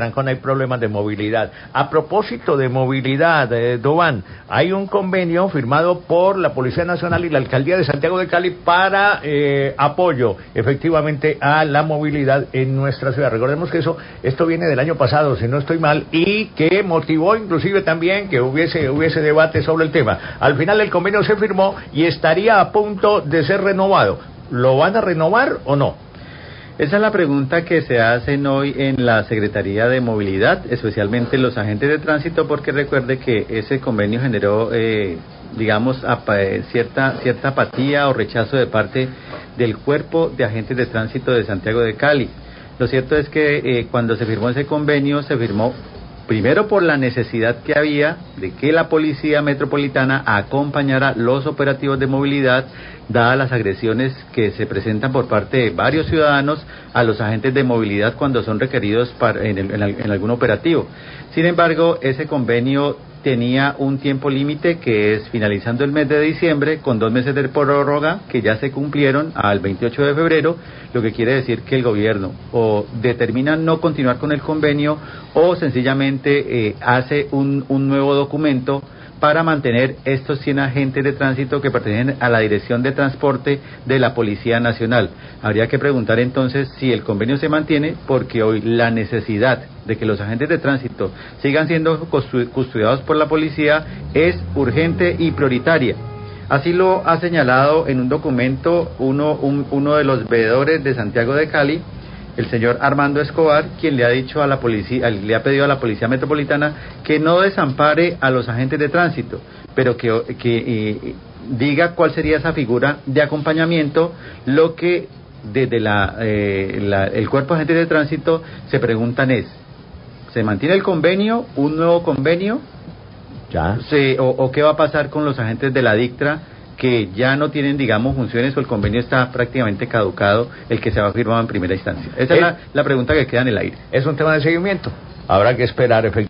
Trancón hay problemas de movilidad. A propósito de movilidad, Dován, hay un convenio firmado por la Policía Nacional y la Alcaldía de Santiago de Cali para apoyo efectivamente a la movilidad en nuestra ciudad. Recordemos que esto viene del año pasado, si no estoy mal, y que motivó inclusive también que hubiese debate sobre el tema. Al final el convenio se firmó y estaría a punto de ser renovado. ¿Lo van a renovar o no? Esa es la pregunta que se hacen hoy en la Secretaría de Movilidad, especialmente los agentes de tránsito, porque recuerde que ese convenio generó, cierta apatía o rechazo de parte del cuerpo de agentes de tránsito de Santiago de Cali. Lo cierto es que cuando se firmó ese convenio, se firmó primero por la necesidad que había de que la Policía Metropolitana acompañara los operativos de movilidad, dadas las agresiones que se presentan por parte de varios ciudadanos a los agentes de movilidad cuando son requeridos en algún operativo. Sin embargo, ese convenio tenía un tiempo límite que es finalizando el mes de diciembre, con 2 meses de prórroga que ya se cumplieron al 28 de febrero, lo que quiere decir que el gobierno o determina no continuar con el convenio o sencillamente hace un nuevo documento para mantener estos 100 agentes de tránsito que pertenecen a la Dirección de Transporte de la Policía Nacional. Habría que preguntar entonces si el convenio se mantiene, porque hoy la necesidad de que los agentes de tránsito sigan siendo custodiados por la policía es urgente y prioritaria. Así lo ha señalado en un documento uno de los veedores de Santiago de Cali, el señor Armando Escobar, quien le ha dicho a la policía, le ha pedido a la Policía Metropolitana que no desampare a los agentes de tránsito, pero que diga cuál sería esa figura de acompañamiento, lo que desde el cuerpo de agentes de tránsito se preguntan es: ¿se mantiene el convenio, un nuevo convenio? Ya. ¿O qué va a pasar con los agentes de la DICTRA que ya no tienen, funciones, o el convenio está prácticamente caducado, el que se va firmado en primera instancia? Esa es la pregunta que queda en el aire. Es un tema de seguimiento. Habrá que esperar efectivamente.